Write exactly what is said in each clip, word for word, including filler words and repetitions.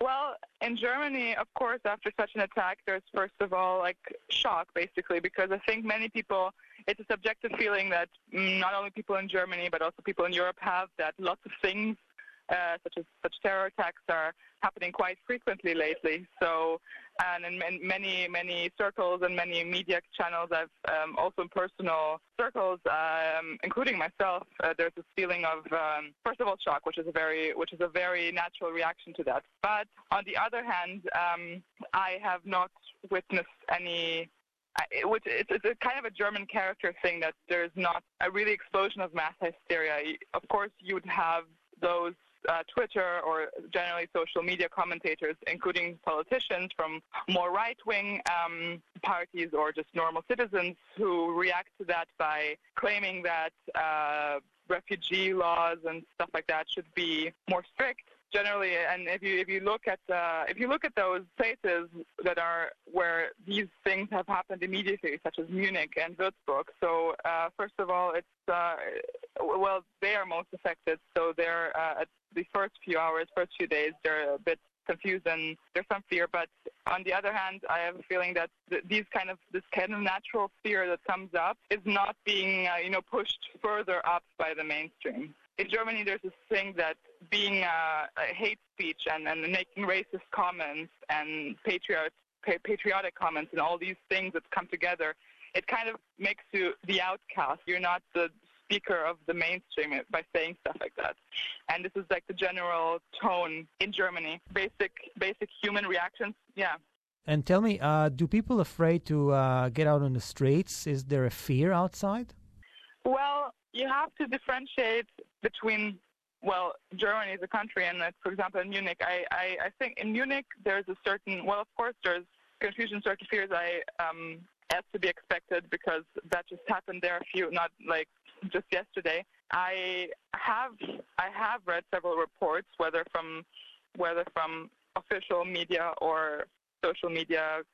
Well, in Germany, of course, after such an attack, there's first of all like shock, basically, because I think many people, it's a subjective feeling that mm, not only people in Germany but also people in Europe have, that lots of things, uh, such as such terror attacks, are happening quite frequently lately. So, and in many many circles and many media channels, I've um, also in personal circles, um, including myself, uh, there's this feeling of um, first of all shock, which is a very which is a very natural reaction to that. But on the other hand, um, I have not witnessed any. I- Which it's, it's a kind of a German character thing, that there's not a really explosion of mass hysteria. Of course, you would have those uh, Twitter or generally social media commentators, including politicians from more right-wing um, parties or just normal citizens, who react to that by claiming that uh, refugee laws and stuff like that should be more strict. Generally, and if you if you look at uh, if you look at those places that are where these things have happened immediately, such as Munich and Würzburg. So uh, first of all, it's uh, well they are most affected. So they're uh, at the first few hours, first few days, they're a bit confused and there's some fear. But on the other hand, I have a feeling that th- these kind of this kind of natural fear that comes up is not being uh, you know pushed further up by the mainstream. In Germany, there's this thing that being uh, hate speech and, and making racist comments and patriot, pa- patriotic comments and all these things that come together, it kind of makes you the outcast. You're not the speaker of the mainstream by saying stuff like that. And this is like the general tone in Germany. Basic, basic human reactions, yeah. And tell me, uh, do people afraid to uh, get out on the streets? Is there a fear outside? Well, you have to differentiate between, well, Germany is a country, and that, for example, in Munich, I, I, I think in Munich there's a certain, well, of course there's confusion, certain fears, I, um, as to be expected, because that just happened there a few, not like just yesterday. I have, I have read several reports, whether from, whether from official media or social media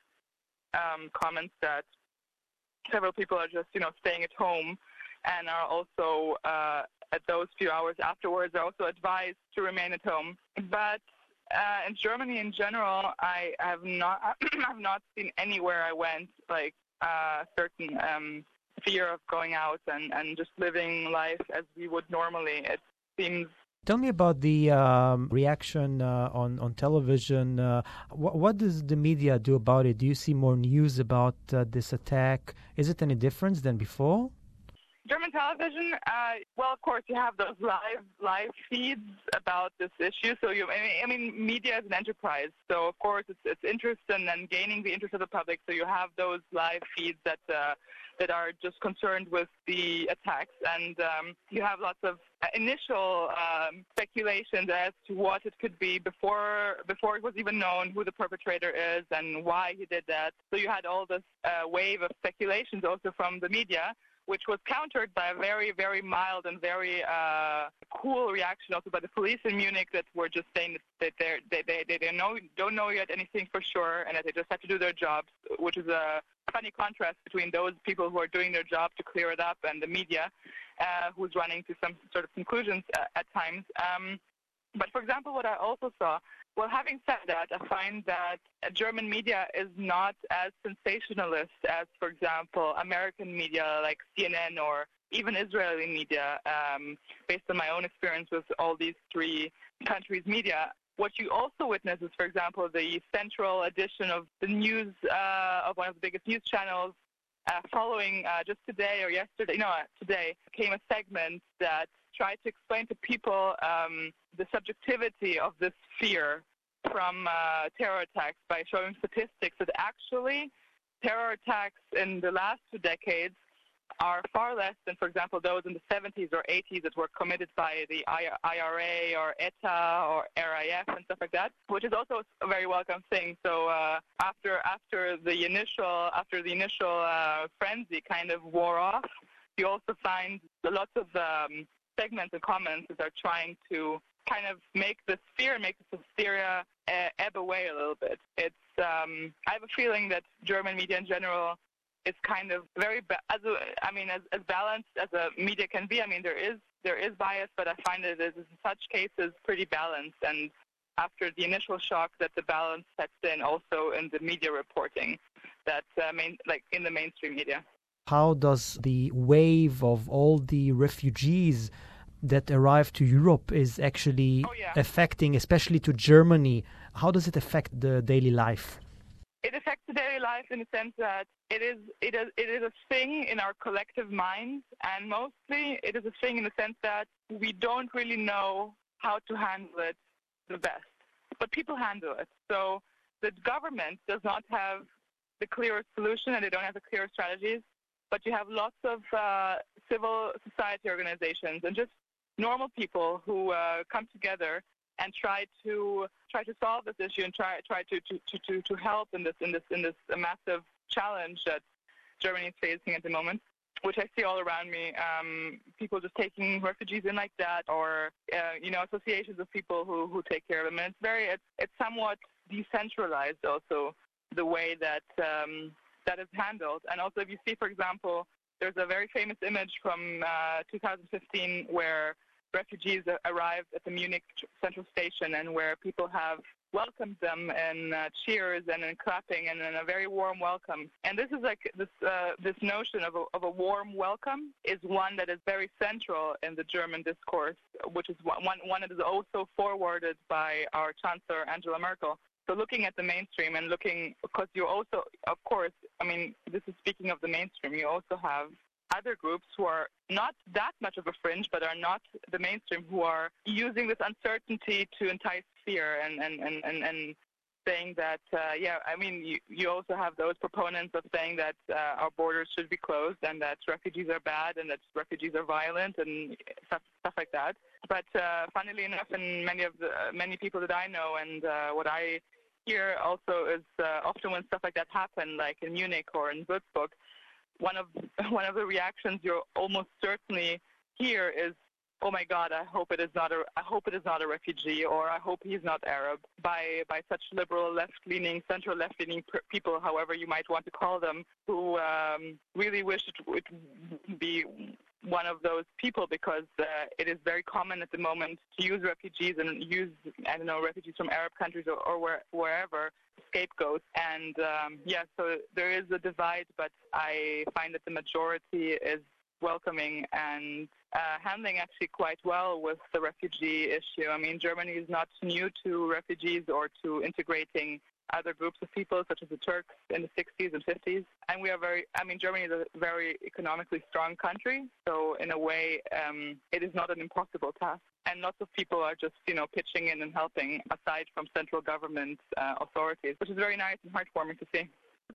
um, comments, that several people are just, you know, staying at home, and are also uh, at those few hours afterwards are also advised to remain at home. But uh, in Germany in general, I have not I've not seen anywhere I went like uh, certain um, fear of going out and, and just living life as we would normally. It seems. Tell me about the um, reaction uh, on, on television. Uh, wh- what does the media do about it? Do you see more news about uh, this attack? Is it any different than before? German television, uh, well, of course, you have those live live feeds about this issue. So, you, I mean, I mean, media is an enterprise. So, of course, it's it's interest and then gaining the interest of the public. So, you have those live feeds that uh, that are just concerned with the attacks, and um, you have lots of initial um, speculations as to what it could be before before it was even known who the perpetrator is and why he did that. So, you had all this uh, wave of speculations also from the media, which was countered by a very, very mild and very uh, cool reaction also by the police in Munich, that were just saying that they're, they they they don't know, don't know yet anything for sure, and that they just have to do their jobs, which is a funny contrast between those people who are doing their job to clear it up and the media, uh, who's running to some sort of conclusions uh, at times. Um, but, for example, what I also saw, well, having said that, I find that German media is not as sensationalist as, for example, American media like C N N or even Israeli media, um, based on my own experience with all these three countries' media. What you also witness is, for example, the central edition of the news uh, of one of the biggest news channels. Uh, following uh, just today or yesterday, no, today, came a segment that tried to explain to people um, the subjectivity of this fear from uh, terror attacks by showing statistics that actually terror attacks in the last two decades are far less than, for example, those in the seventies or eighties that were committed by the I R A or E T A or R A F and stuff like that, which is also a very welcome thing. So uh, after after the initial after the initial uh, frenzy kind of wore off, you also find lots of um, segments and comments that are trying to kind of make this fear, make this hysteria uh, ebb away a little bit. It's um, I have a feeling that German media in general is kind of very, ba- as a, I mean, as, as balanced as a media can be. I mean, there is there is bias, but I find it is in such cases pretty balanced. And after the initial shock that the balance sets in also in the media reporting, that uh, main, like in the mainstream media. How does the wave of all the refugees that arrive to Europe is actually oh, yeah. affecting, especially to Germany, how does it affect the daily life? It affects the daily life in the sense that it is it is it is a thing in our collective minds, and mostly it is a thing in the sense that we don't really know how to handle it the best. But people handle it. So the government does not have the clearest solution, and they don't have the clearest strategies. But you have lots of uh, civil society organizations and just normal people who uh, come together and try to try to solve this issue and try try to to, to, to help in this in this in this massive challenge that Germany is facing at the moment, which I see all around me. Um, people just taking refugees in like that, or uh, you know, associations of people who, who take care of them. And it's very it's it's somewhat decentralized also, the way that um, that is handled. And also, if you see, for example, there's a very famous image from uh, two thousand fifteen where refugees arrived at the Munich central station, and where people have welcomed them in uh, cheers and in clapping and in a very warm welcome. And this is like this uh, this notion of a, of a warm welcome is one that is very central in the German discourse, which is one one that is also forwarded by our Chancellor Angela Merkel. So looking at the mainstream and looking, because you also, of course, I mean, this is speaking of the mainstream, you also have other groups who are not that much of a fringe, but are not the mainstream, who are using this uncertainty to entice fear and, and, and, and, and saying that, uh, yeah, I mean, you, you also have those proponents of saying that uh, our borders should be closed and that refugees are bad and that refugees are violent and stuff, stuff like that. But uh, funnily enough, in many of the uh, many people that I know and uh, what I hear also is uh, often when stuff like that happen, like in Munich or in Würzburg, one of one of the reactions you'll almost certainly hear is, "Oh my God, I hope it is not a I hope it is not a refugee," or "I hope he's not Arab," by by such liberal left-leaning, central left-leaning per- people, however you might want to call them, who um, really wish it would be one of those people, because uh, it is very common at the moment to use refugees and use, I don't know, refugees from Arab countries or, or where, wherever, scapegoats. And um, yeah, so there is a divide, but I find that the majority is welcoming and uh, handling actually quite well with the refugee issue. I mean, Germany is not new to refugees or to integrating other groups of people, such as the Turks in the sixties and fifties. And we are very, I mean, Germany is a very economically strong country, so in a way, um, it is not an impossible task. And lots of people are just, you know, pitching in and helping, aside from central government uh, authorities, which is very nice and heartwarming to see.